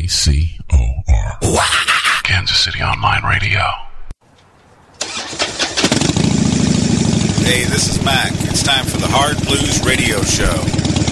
KCOR. Kansas City Online Radio. Hey, this is Mac. It's time for the Hard Blues Radio Show.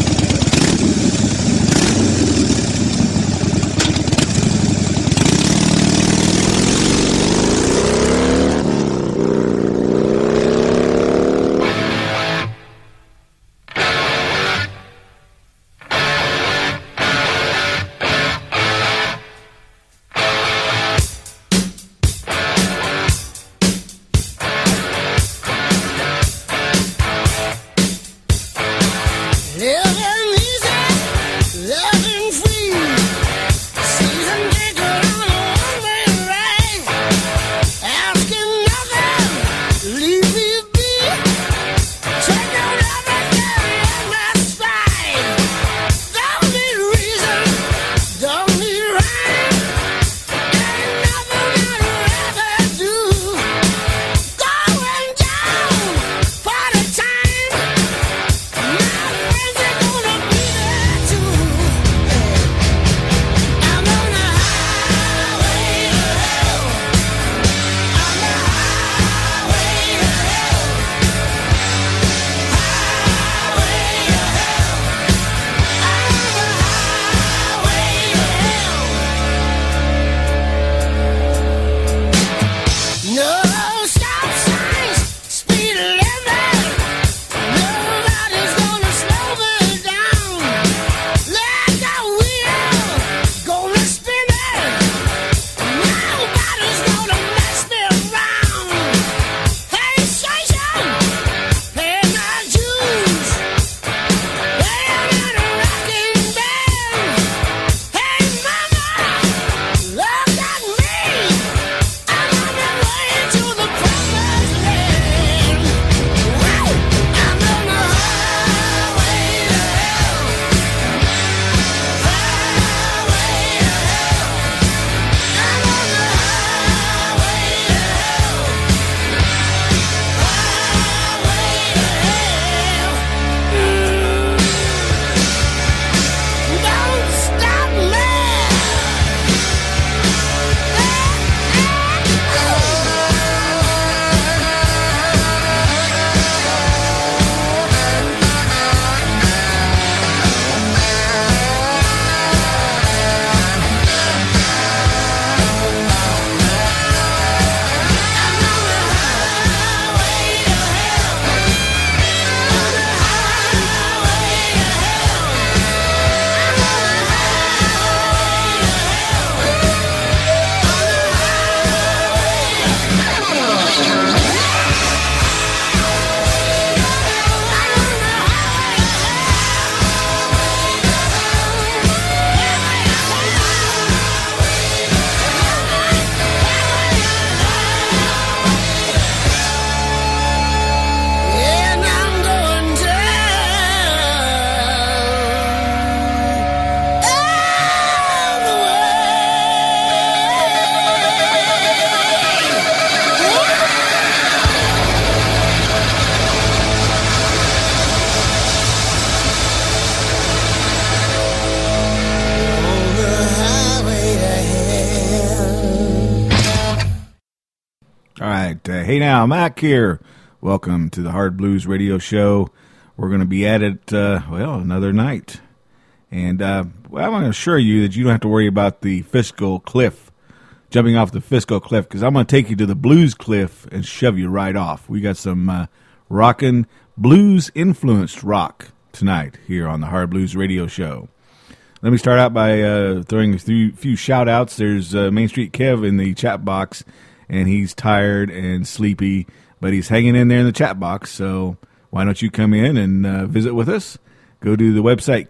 Hey now, Mac here. Welcome to the Hard Blues Radio Show. We're going to be at it, another night. And I want to assure you that you don't have to worry about the fiscal cliff, jumping off the fiscal cliff, because I'm going to take you to the blues cliff and shove you right off. We got some rockin' blues-influenced rock tonight here on the Hard Blues Radio Show. Let me start out by throwing a few shout-outs. There's Main Street Kev in the chat box, and he's tired and sleepy, but he's hanging in there in the chat box, so why don't you come in and visit with us? Go to the website,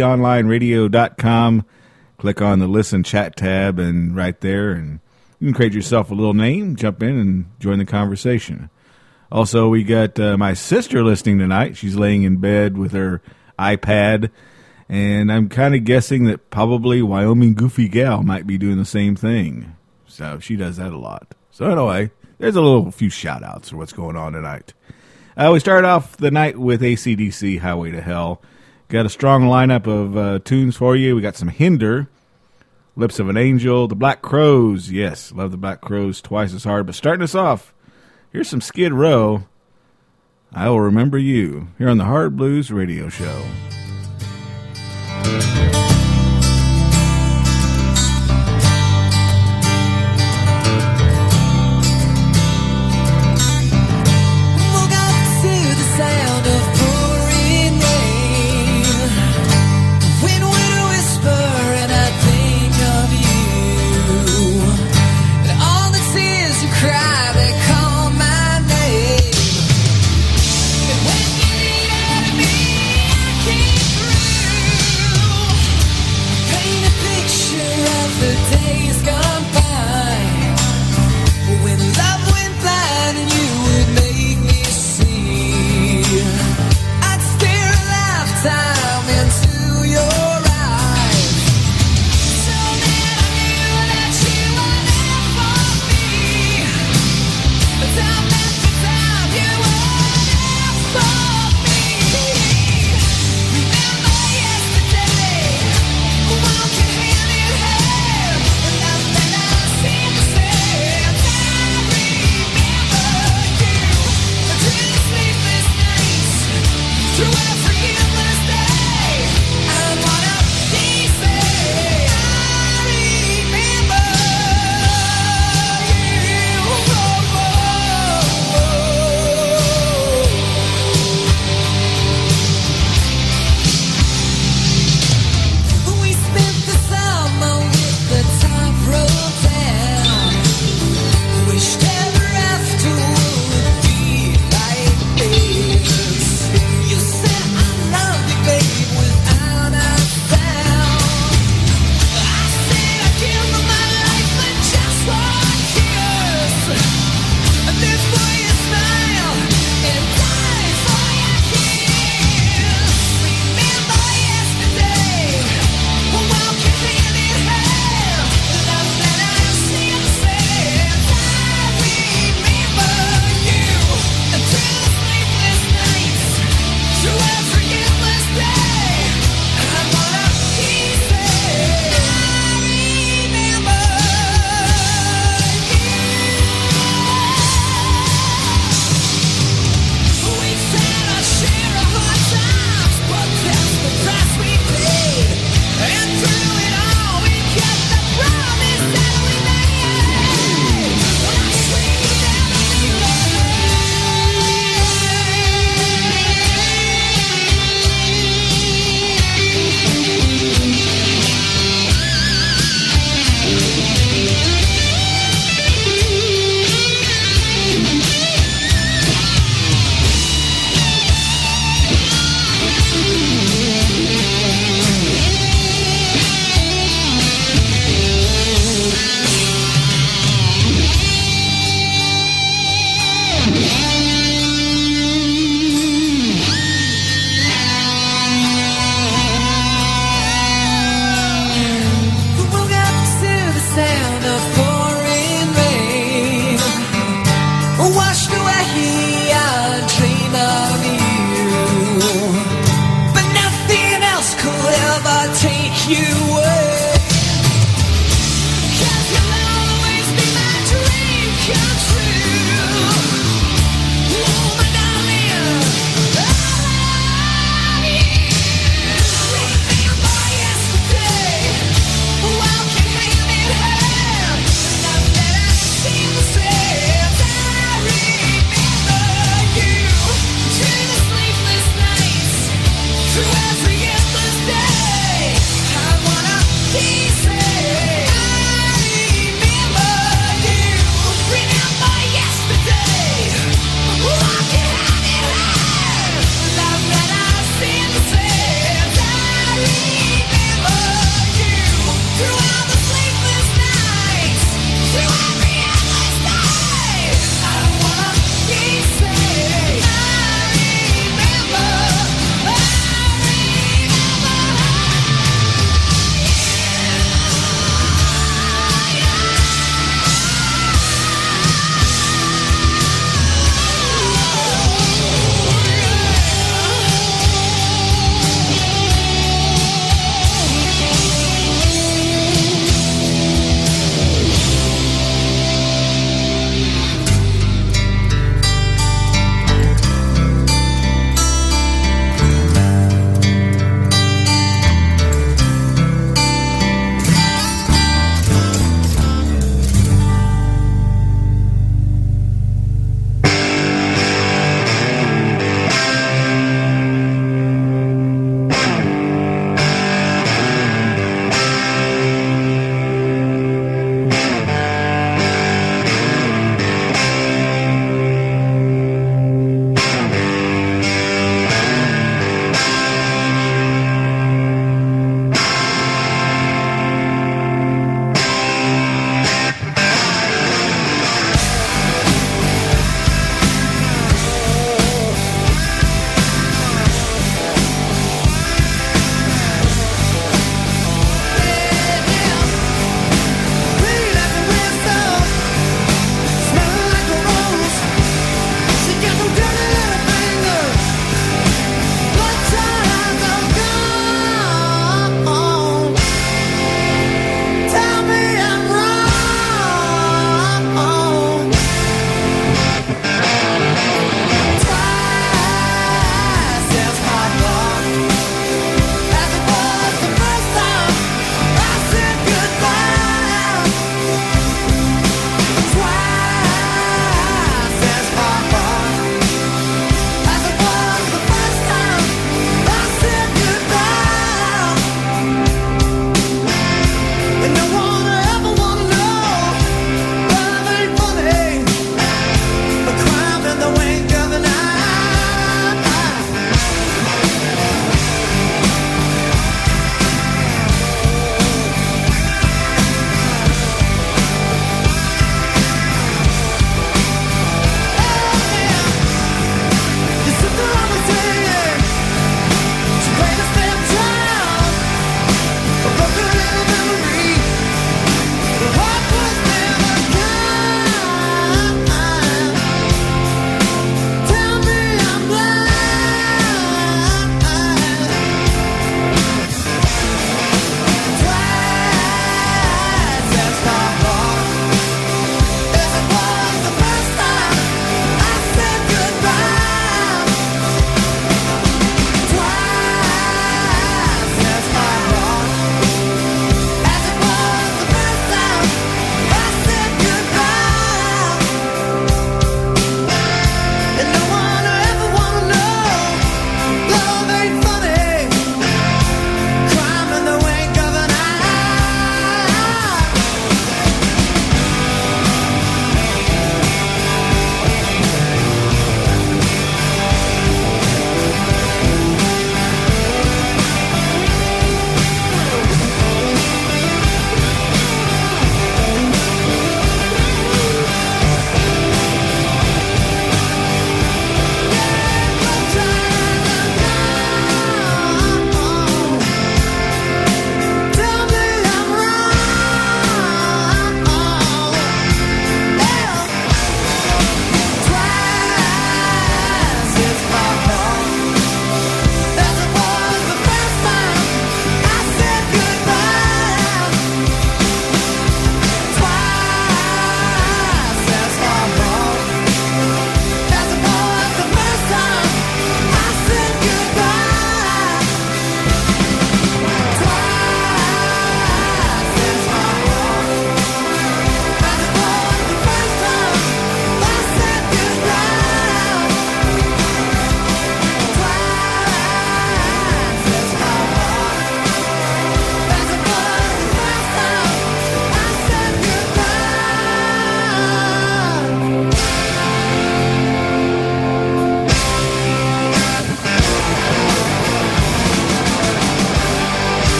kconlineradio.com, click on the Listen Chat tab, and right there, and you can create yourself a little name, jump in, and join the conversation. Also, we got my sister listening tonight. She's laying in bed with her iPad, and I'm kind of guessing that probably Wyoming Goofy Gal might be doing the same thing. So she does that a lot. So anyway, there's a few shout-outs for what's going on tonight. We started off the night with AC/DC, Highway to Hell. Got a strong lineup of tunes for you. We got some Hinder, Lips of an Angel, the Black Crowes. Yes, love the Black Crowes twice as hard. But starting us off, here's some Skid Row. I Will Remember You, here on the Hard Blues Radio Show. When you need me, I came through.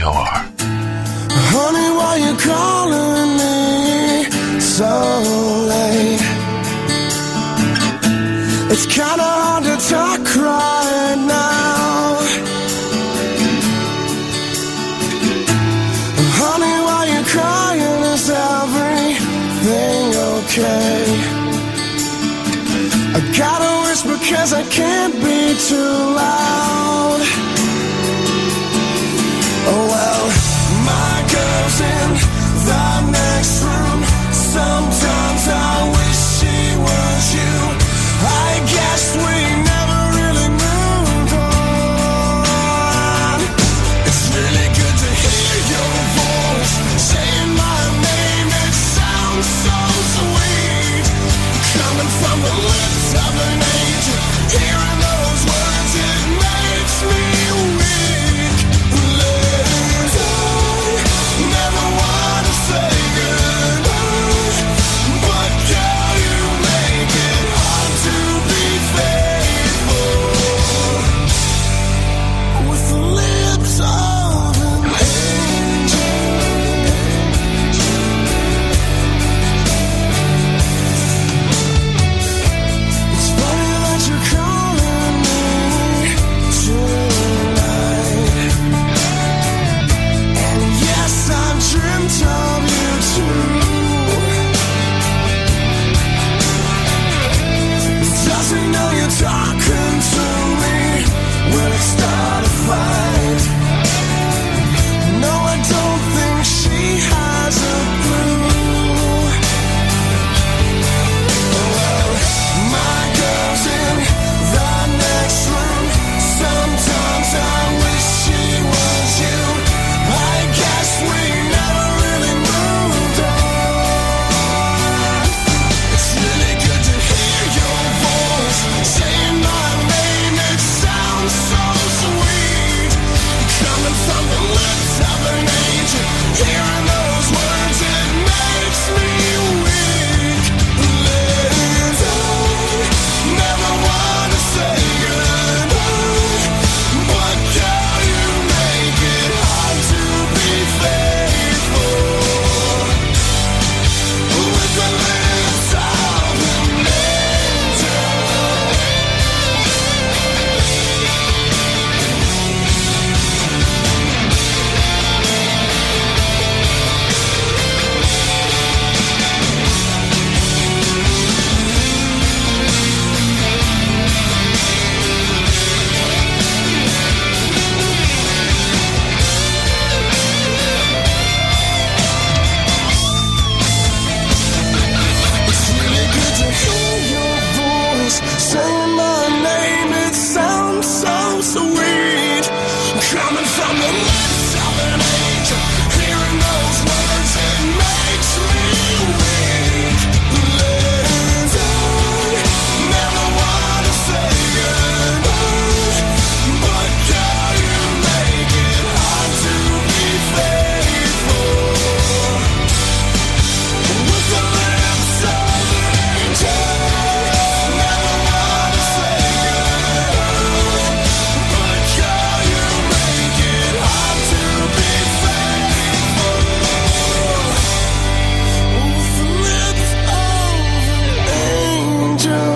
KCOR. Honey, why you calling me so late? It's kinda hard to talk right now. Honey, why you crying? Is everything okay? I gotta whisper 'cause I can't be too loud. Oh well, my girl's in the next room. Sometimes I wish she was you. I guess we never really moved on. It's really good to hear your voice saying my name. It sounds so sweet, coming from the lips of an angel. Hearing those words, it makes me weak. Never wanna say goodbye, but girl, you make it hard to be faithful with the lips of an angel. It's funny that you're calling me tonight, and yes, I've dreamt of you too. Does he know you're talking to me? Will it start a fight? No, I don't think she has a clue. Well, my girl's in the next room. Sometimes I wish she was you. I guess we never really moved on. It's really good to hear your voice saying my name. It sounds so sweet, coming from the lips of an angel. Hearing those words, it makes me weak. Never wanna say goodbye, but girl, you make it hard to be faithful with the lips of an angel. It's really good to hear your voice saying my name. It sounds so sweet, coming from the lips of an angel. Hearing those words, it makes me weak. Never wanna say goodbye, but girl, you make it hard to be faithful with the lips of an angel. Never wanna say goodbye, but girl, you make it hard to be faithful with the lips of an angel.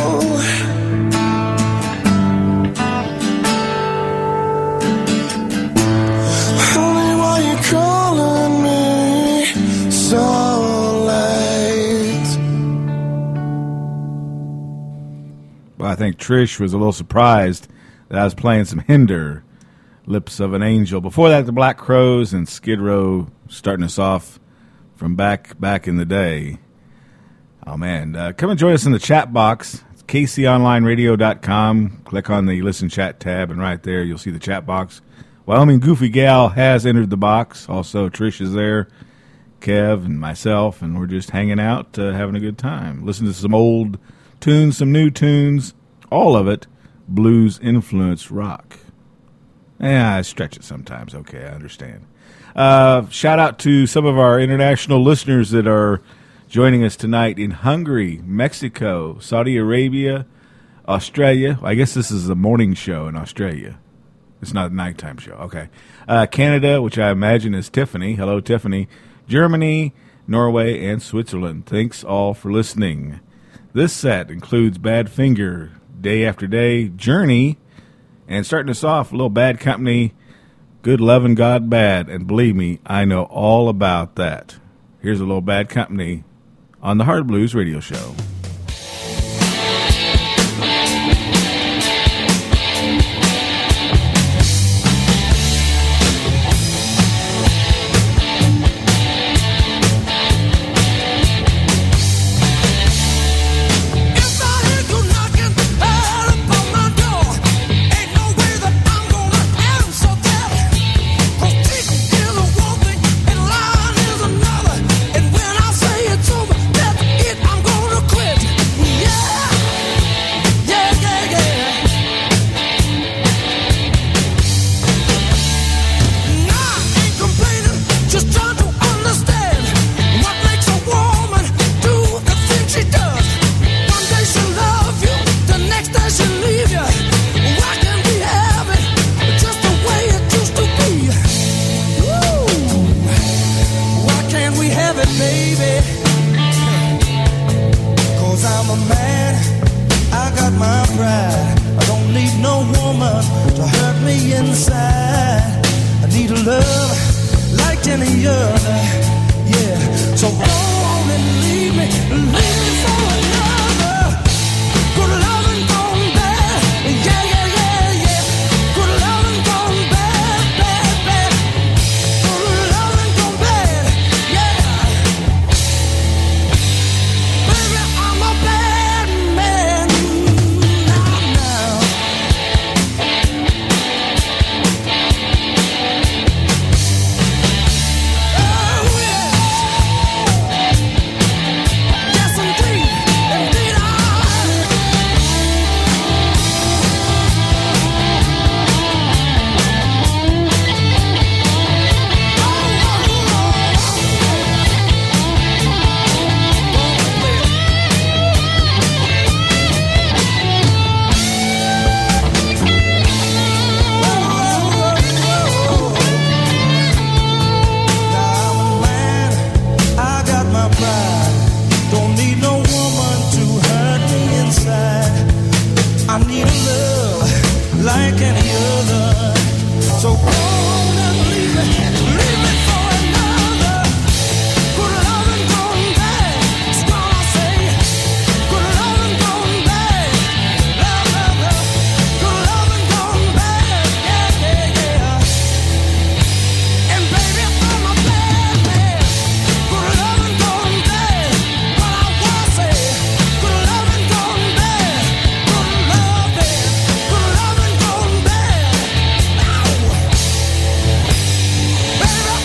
Honey, why you calling me so late? Well, I think Trish was a little surprised that I was playing some Hinder, Lips of an Angel. Before that, the Black Crowes and Skid Row starting us off from back in the day. Oh, man. Come and join us in the chat box. It's KCOnlineradio.com. Click on the Listen Chat tab, and right there you'll see the chat box. Wyoming Goofy Gal has entered the box. Also, Trish is there, Kev, and myself, and we're just hanging out, having a good time. Listen to some old tunes, some new tunes, all of it blues-influenced rock. Yeah, I stretch it sometimes. Okay, I understand. Shout out to some of our international listeners that are joining us tonight in Hungary, Mexico, Saudi Arabia, Australia. I guess this is the morning show in Australia. It's not a nighttime show. Okay. Canada, which I imagine is Tiffany. Hello, Tiffany. Germany, Norway, and Switzerland. Thanks all for listening. This set includes Badfinger, Day After Day, Journey, and starting us off, a little Bad Company, Good Lovin' God Bad. And believe me, I know all about that. Here's a little Bad Company on the Hard Blues Radio Show. Baby,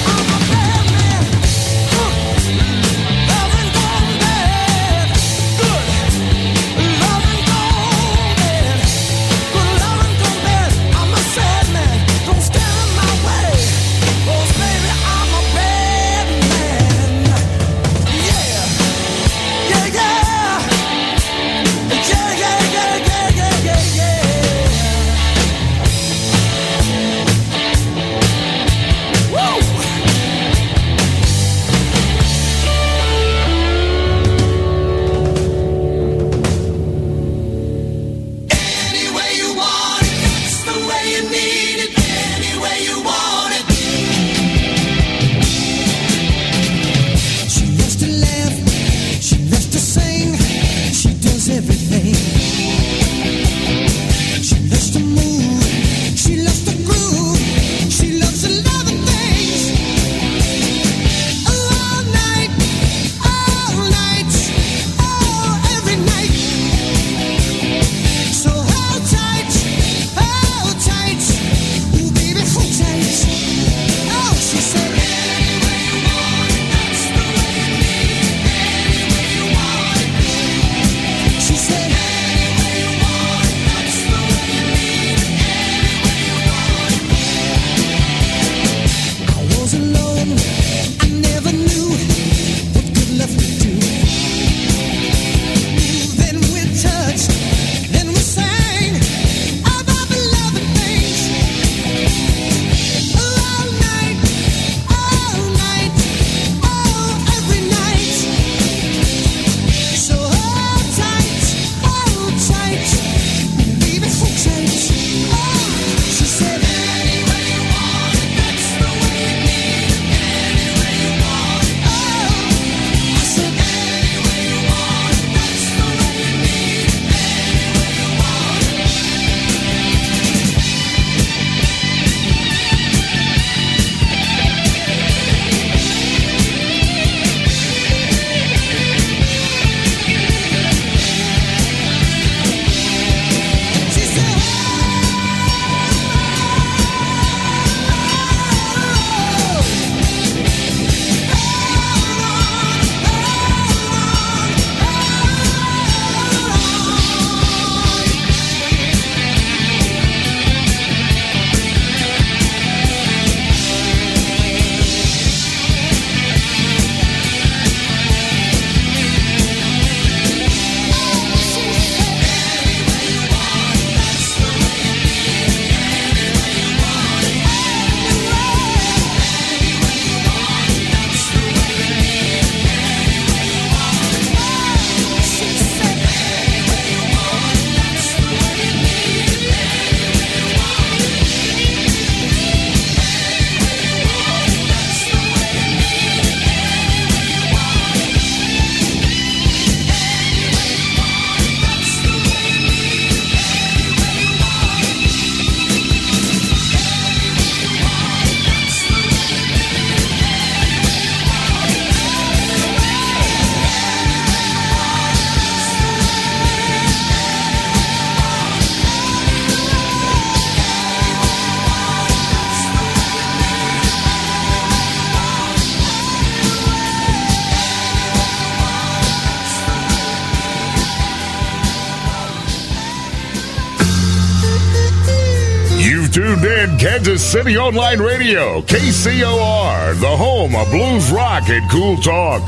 You've tuned in Kansas City Online Radio, KCOR, the home of blues rock and cool talk.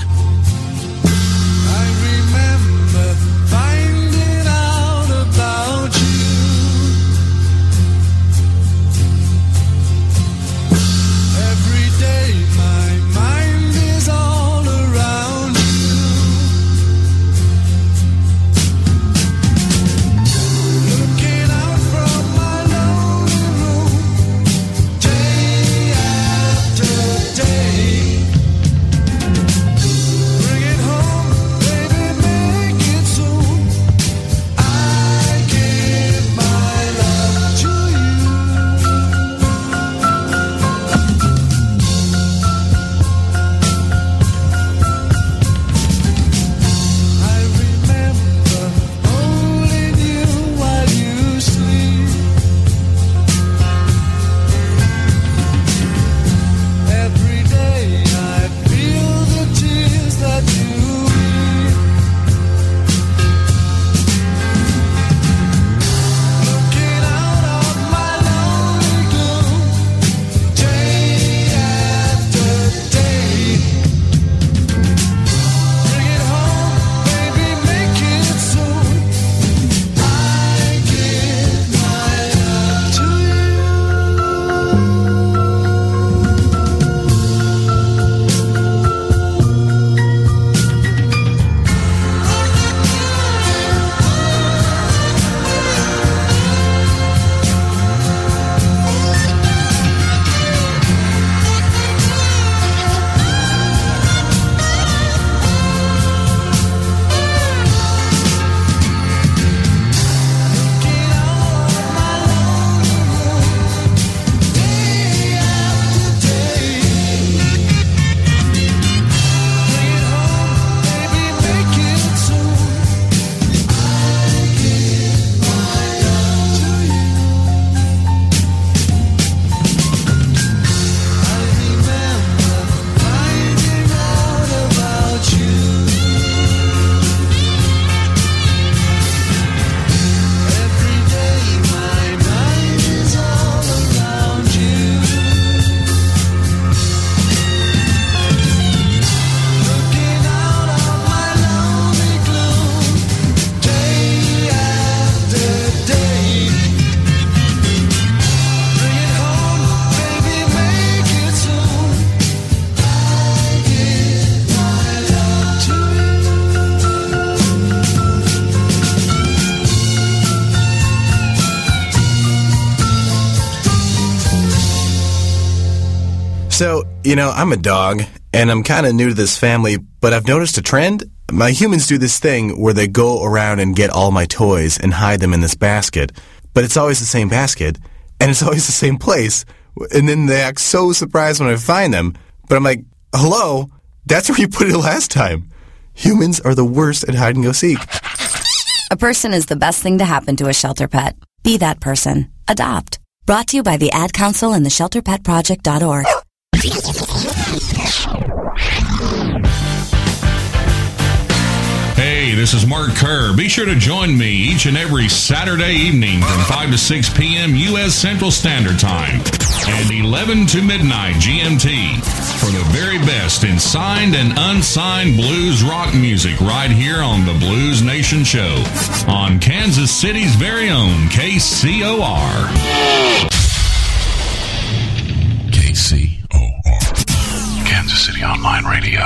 I remember finding out about you. Every day my mind is all around you. Looking out from my lonely room, day after day. Bring it home, baby, make it soon. I give my love to you. I remember holding you while you sleep. Every day I feel the tears that you weep. Looking out of my lonely gloom, day after day. Bring it home, baby, make it soon. I give my love to you. So, I'm a dog, and I'm kind of new to this family, but I've noticed a trend. My humans do this thing where they go around and get all my toys and hide them in this basket, but it's always the same basket, and it's always the same place, and then they act so surprised when I find them, but I'm like, hello, that's where you put it last time. Humans are the worst at hide and go seek. A person is the best thing to happen to a shelter pet. Be that person. Adopt. Brought to you by the Ad Council and the ShelterPetProject.org. Hey, this is Mark Kerr. Be sure to join me each and every Saturday evening from 5 to 6 p.m. U.S. Central Standard Time and 11 to midnight GMT for the very best in signed and unsigned blues rock music right here on the Blues Nation Show on Kansas City's very own KCOR. KCOR. Kansas City Online Radio.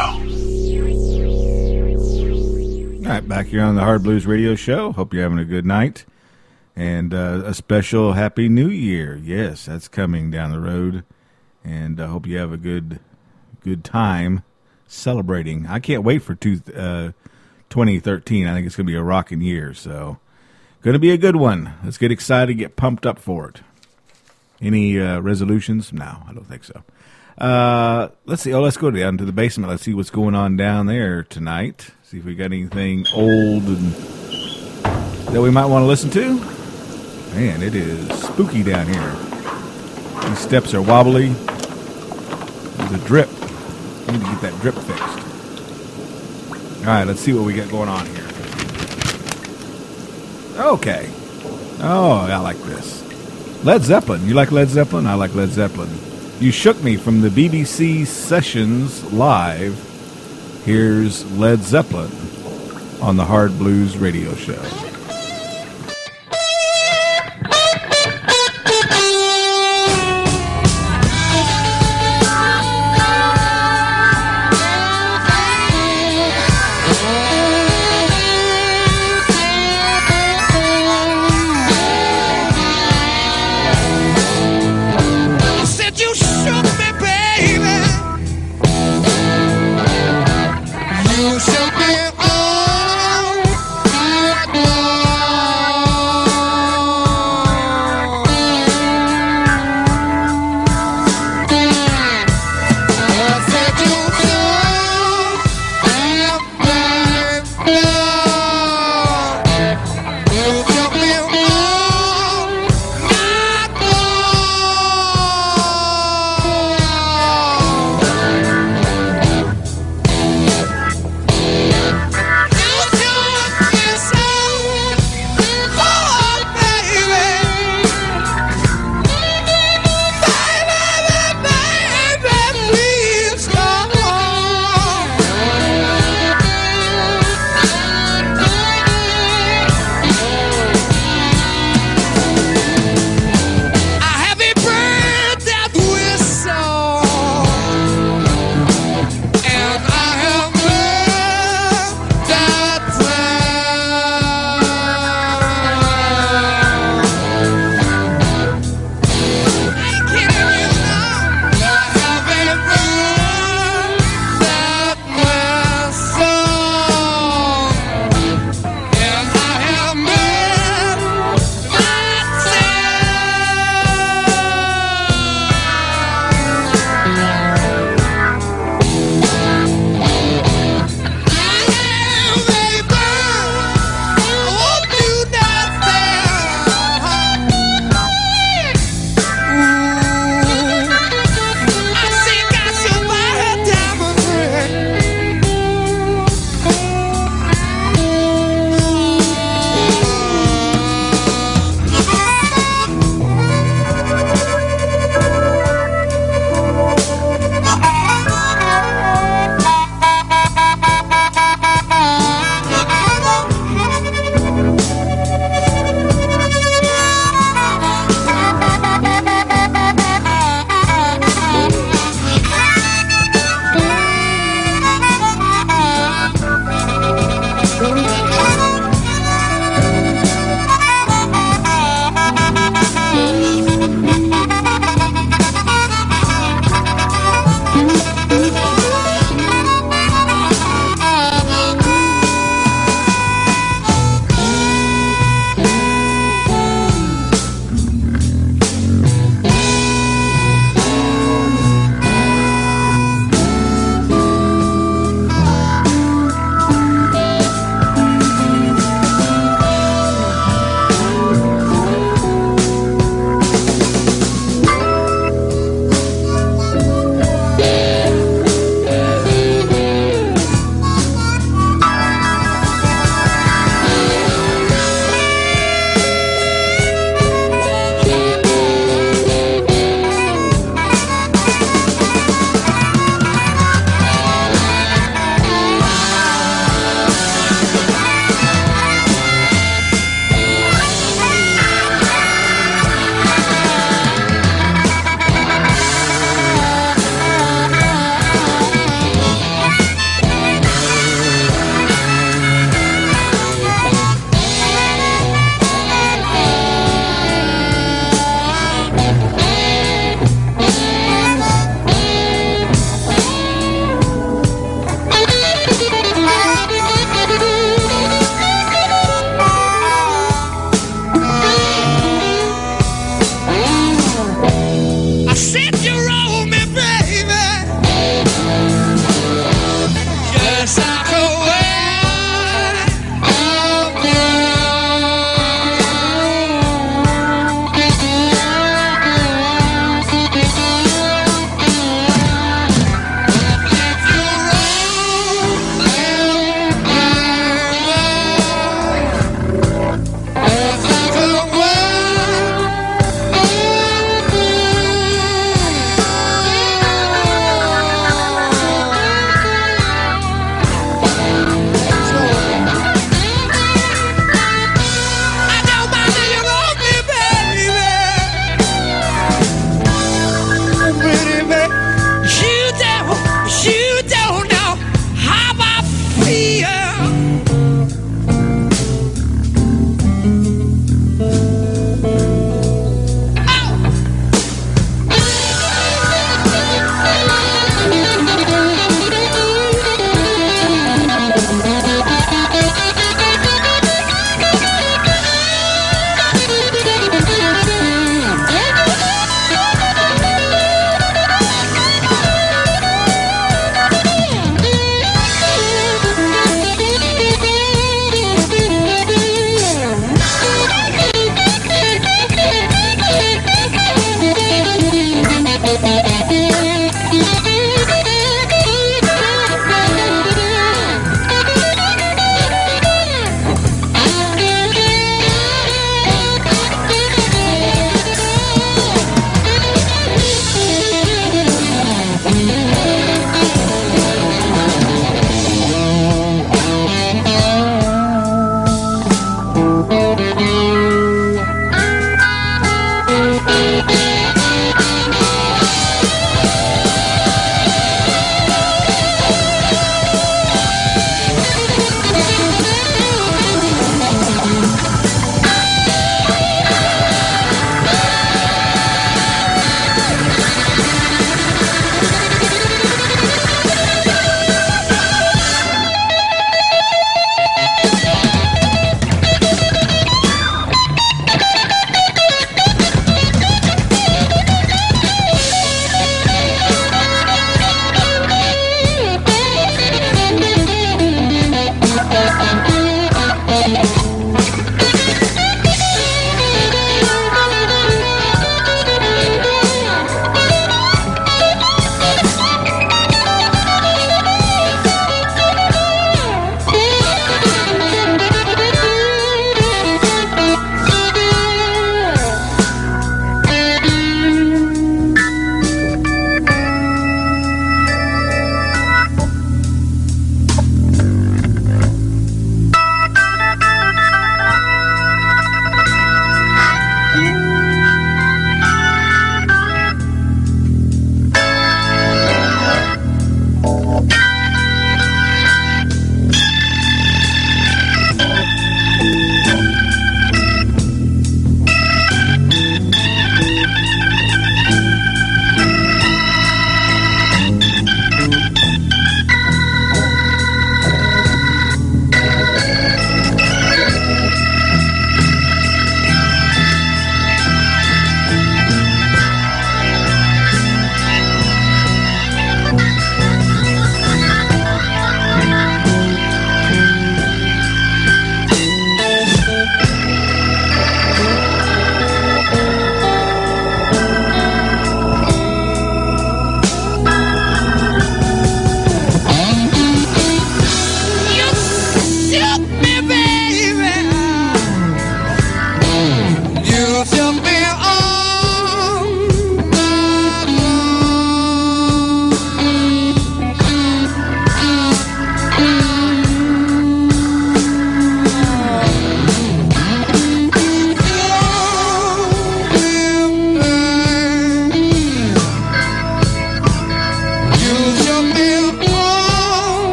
All right, back here on the Hard Blues Radio Show. Hope you're having a good night. And a special Happy New Year. Yes, that's coming down the road. And I hope you have a good time celebrating. I can't wait for 2013. I think it's going to be a rocking year. So, going to be a good one. Let's get excited, get pumped up for it. Any resolutions? No, I don't think so. Let's see. Let's go down to the basement. Let's see what's going on down there tonight. See if we got anything old and that we might want to listen to. Man, it is spooky down here. These steps are wobbly. There's a drip. I need to get that drip fixed. All right, let's see what we got going on here. Okay. Oh, I like this. Led Zeppelin. You like Led Zeppelin? I like Led Zeppelin. You Shook Me from the BBC Sessions Live. Here's Led Zeppelin on the Hard Blues Radio Show. You shook me all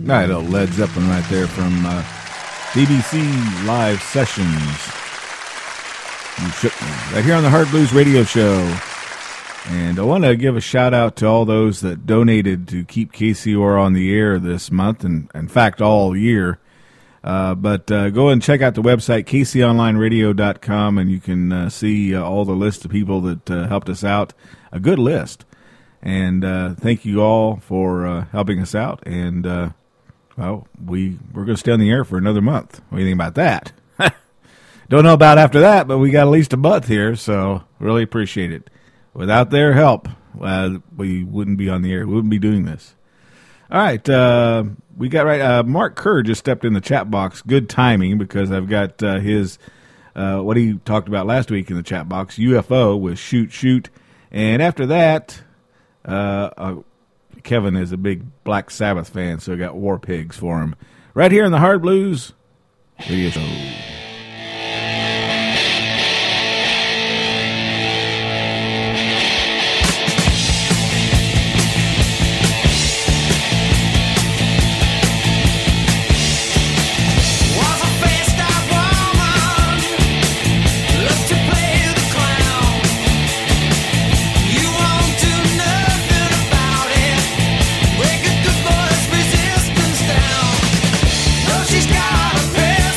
Right, a Led Zeppelin right there from BBC Live Sessions. You Shook Me. Right here on the Hard Blues Radio Show. And I want to give a shout out to all those that donated to keep KCOR on the air this month, and in fact all year. But go and check out the website, kconlineradio.com, and you can see all the list of people that helped us out. A good list. And thank you all for helping us out. And, well, we're going to stay on the air for another month. What do you think about that? Don't know about after that, but we got at least a month here, so really appreciate it. Without their help, we wouldn't be on the air. We wouldn't be doing this. All right, we got right. Mark Kerr just stepped in the chat box. Good timing, because I've got his what he talked about last week in the chat box, UFO with Shoot Shoot. And after that, Kevin is a big Black Sabbath fan, so I got War Pigs for him. Right here in the Hard Blues Radio Show. She's got a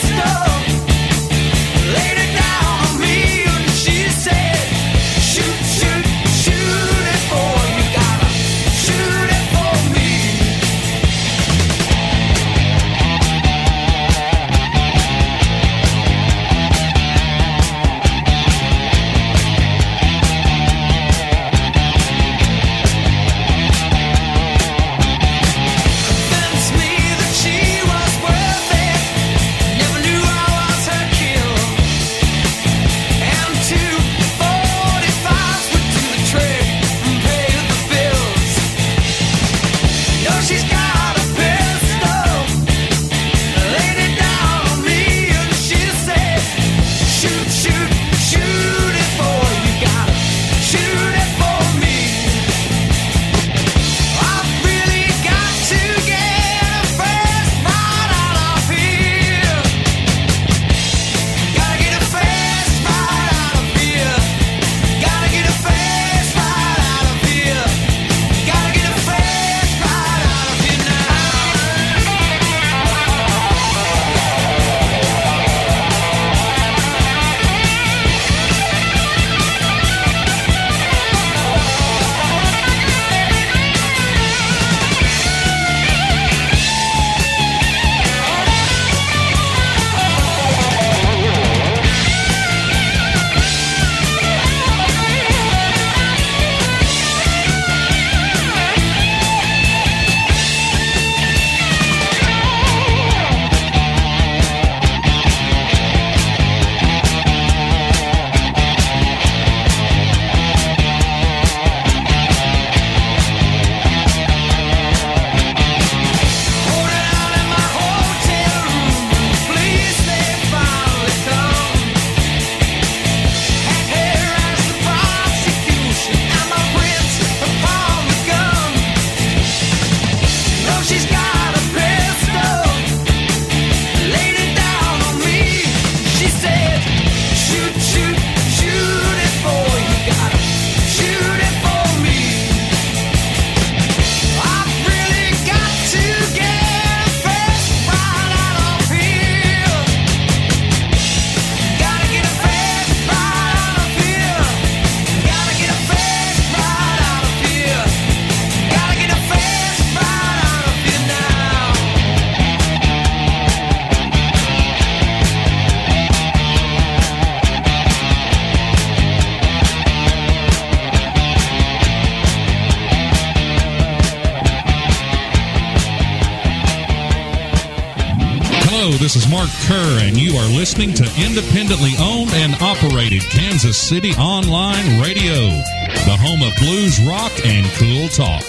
This is Mark Kerr, and you are listening to independently owned and operated Kansas City Online Radio, the home of blues rock and cool talk.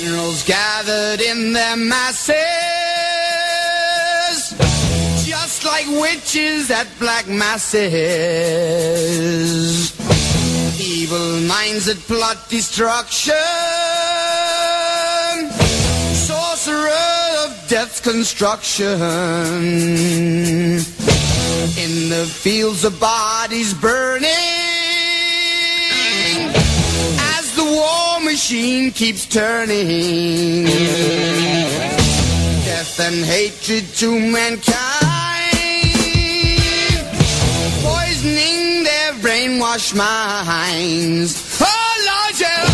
Generals gathered in their masses, just like witches at black masses. Evil minds that plot destruction, sorcerer of death's construction. In the fields of bodies burning, as the war machine keeps turning. Death and hatred to mankind, poisoning their brainwashed minds. Oh Lord, yeah.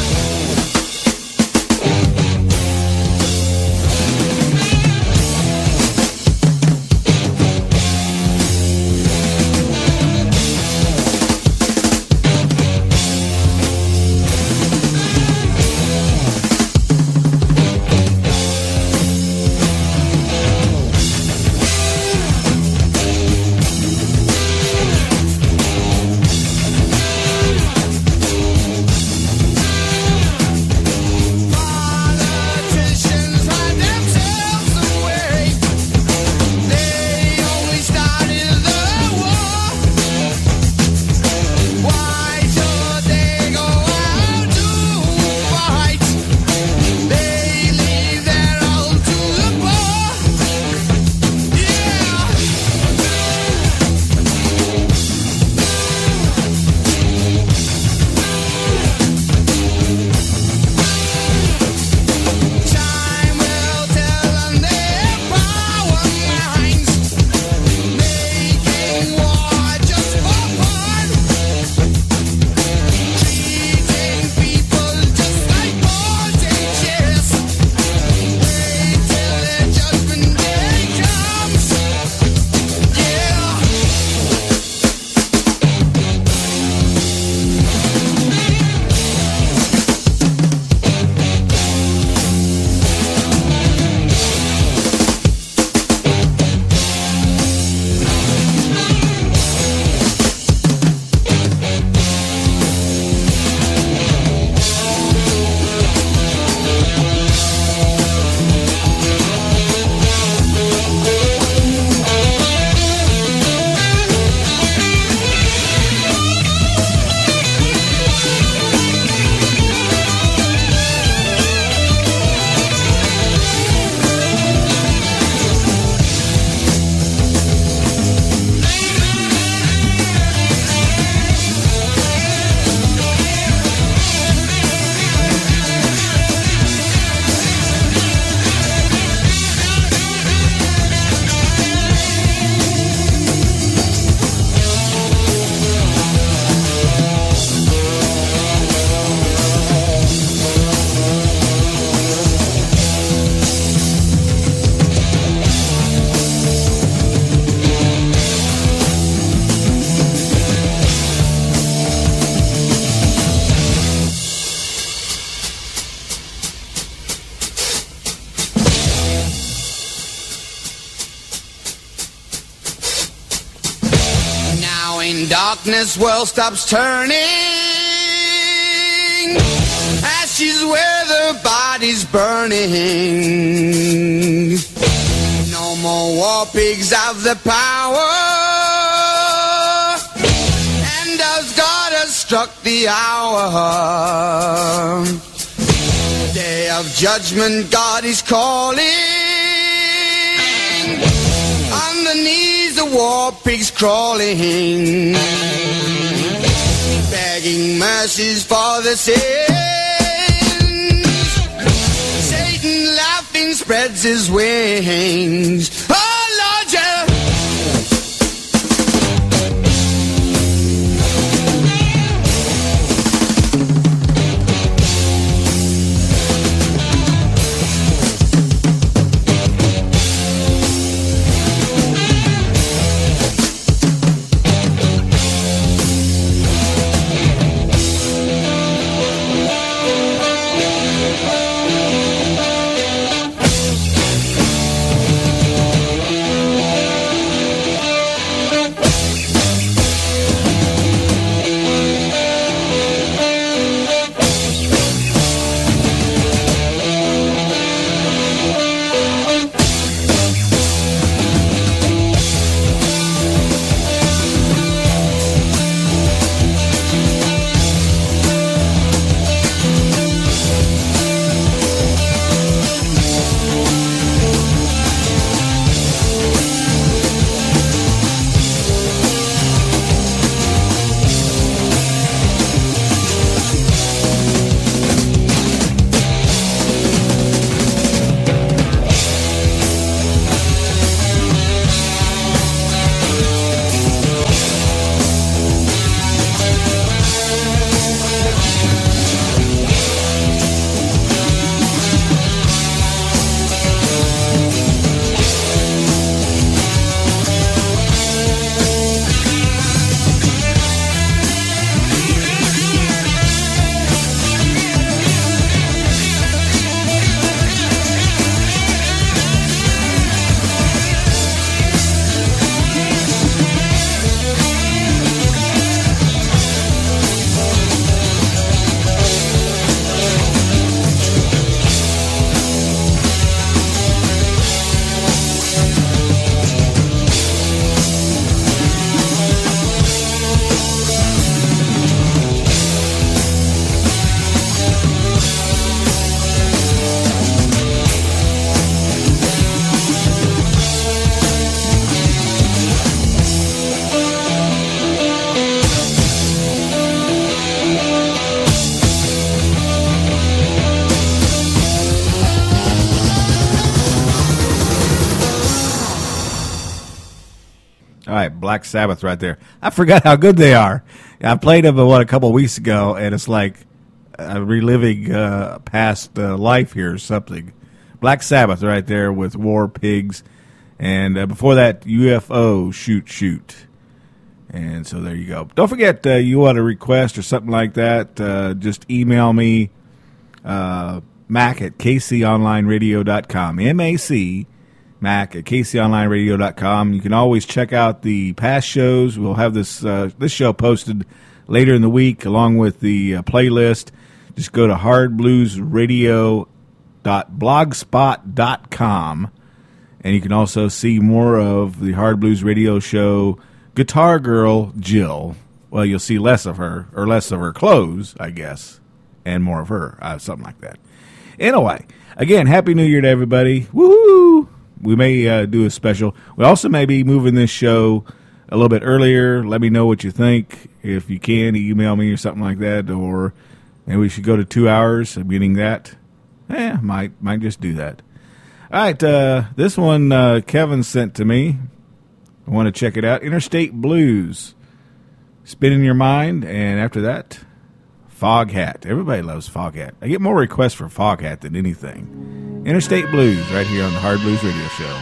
Darkness, world stops turning, ashes where the body's burning. No more war pigs have the power, and as God has struck the hour, day of judgment God is calling. On the knees the war pigs crawling, begging mercies for the sins. Satan laughing spreads his wings. Oh Lord, yeah. Black Sabbath right there. I forgot how good they are. I played them, a couple of weeks ago, and it's like reliving past life here or something. Black Sabbath right there with War Pigs. And before that, UFO, Shoot. And so there you go. Don't forget, you want a request or something like that, just email me, Mac at kconlineradio.com. M-A-C, Mac at kconlineradio.com. You can always check out the past shows. We'll have this show posted later in the week along with the playlist. Just go to hardbluesradio.blogspot.com. And you can also see more of the Hard Blues Radio Show Guitar Girl Jill. Well, you'll see less of her clothes, I guess, and more of her, something like that. Anyway, again, Happy New Year to everybody. Woohoo! We may do a special. We also may be moving this show a little bit earlier. Let me know what you think. If you can, email me or something like that. Or maybe we should go to 2 hours. I'm getting that. Might just do that. All right, this one Kevin sent to me. I want to check it out. Interstate Blues, Spinning Your Mind, and after that, Foghat. Everybody loves Foghat. I get more requests for Foghat than anything. Interstate Blues right here on the Hard Blues Radio Show.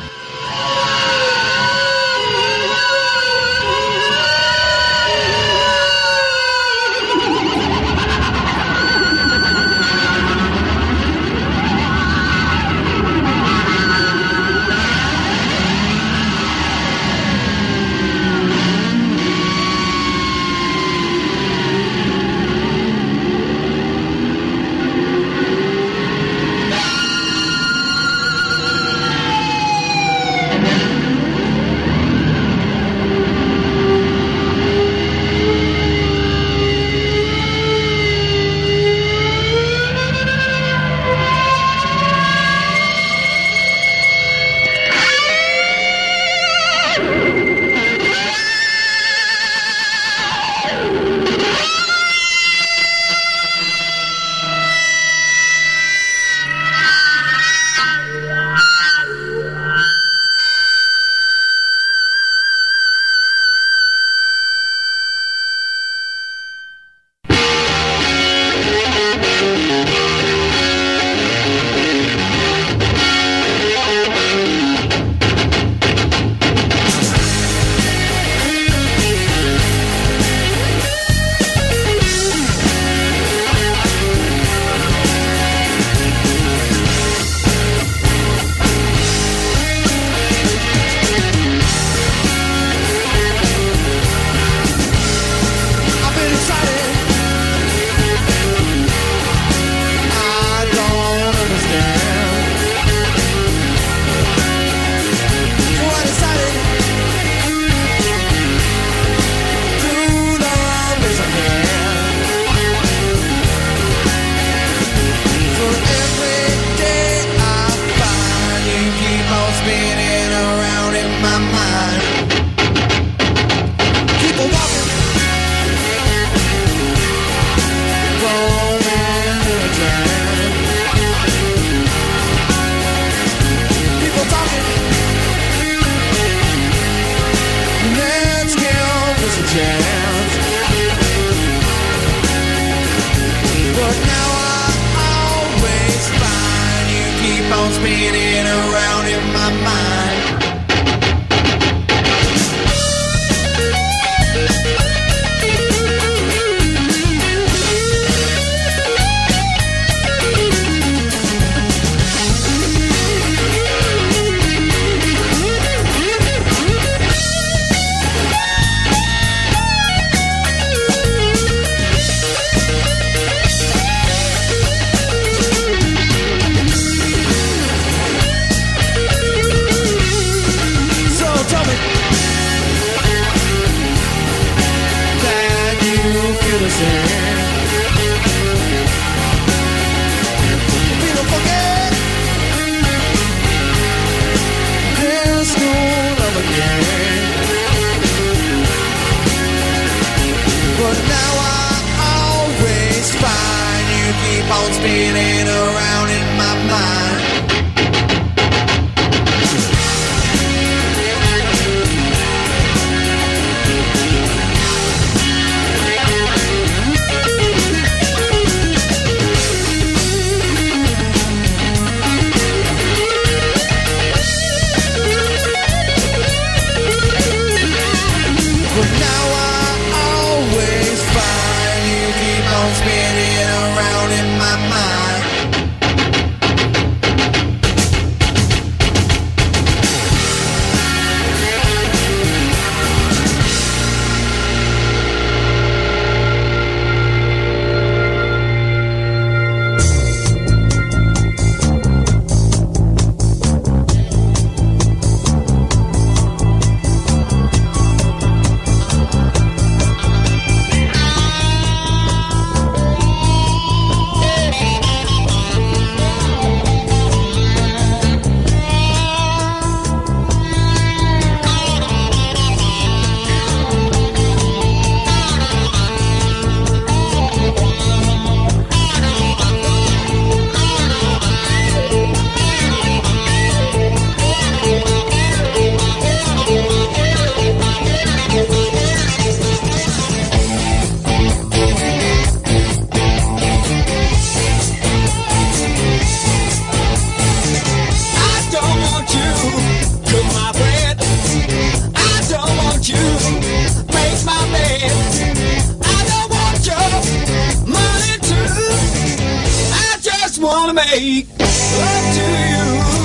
just wanna make love to you.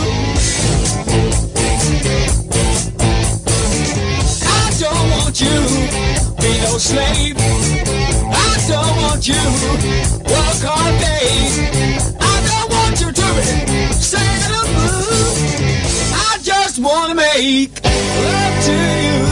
I don't want you be no slave. I don't want you work all day. I don't want you to be Sailor Moon. I just wanna make love to you.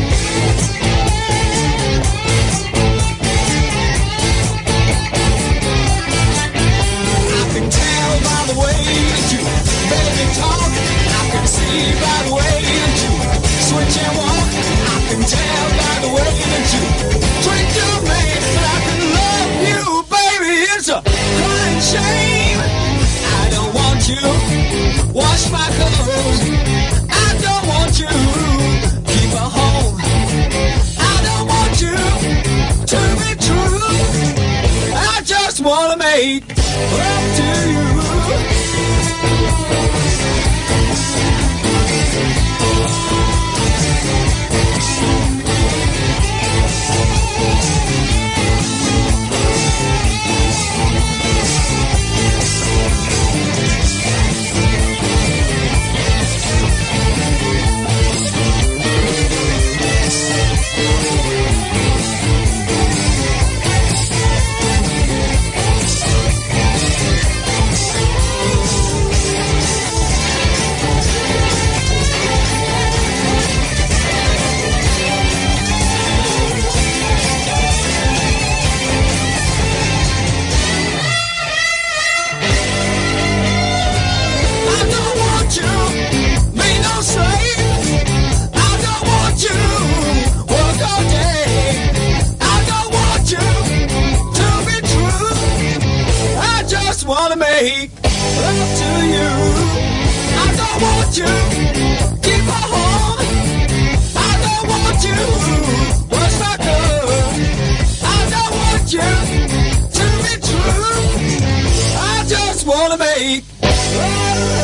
I can tell by the way that you baby talk. I can see by the way that you switch and walk. I can tell by the way that you treat your man. But I can love you, baby. It's a crying shame. I don't want you wash my clothes. I don't want you keep a home. I don't want you to be true. I just wanna make love to you. Wanna make love to you. I don't want you keep a home. I don't want you what's my good. I don't want you to be true. I just wanna make love.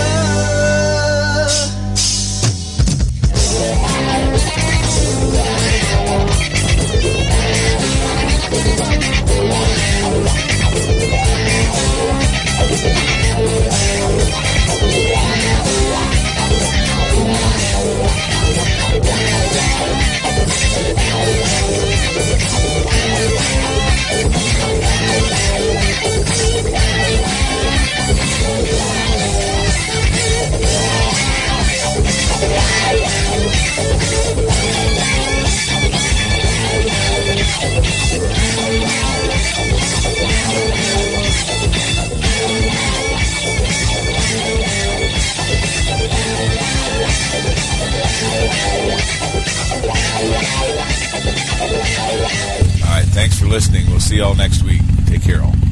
All right, thanks for listening. We'll see y'all next week. Take care, all.